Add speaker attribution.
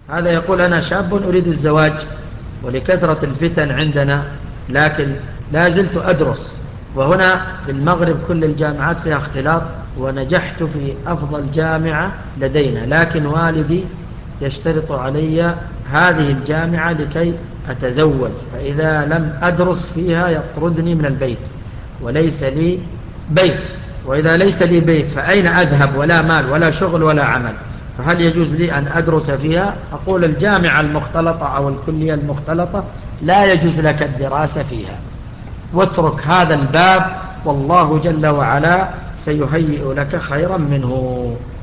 Speaker 1: هذا يقول أنا شاب أريد الزواج ولكثرة الفتن عندنا، لكن لا زلت أدرس، وهنا في المغرب كل الجامعات فيها اختلاط، ونجحت في أفضل جامعة لدينا، لكن والدي يشترط علي هذه الجامعة لكي أتزوج، فإذا لم أدرس فيها يطردني من البيت وليس لي بيت، وإذا ليس لي بيت فأين أذهب ولا مال ولا شغل ولا عمل؟ فهل يجوز لي أن أدرس فيها؟ أقول الجامعة المختلطة أو الكلية المختلطة لا يجوز لك الدراسة فيها، واترك هذا الباب والله جل وعلا سيهيئ لك خيرا منه.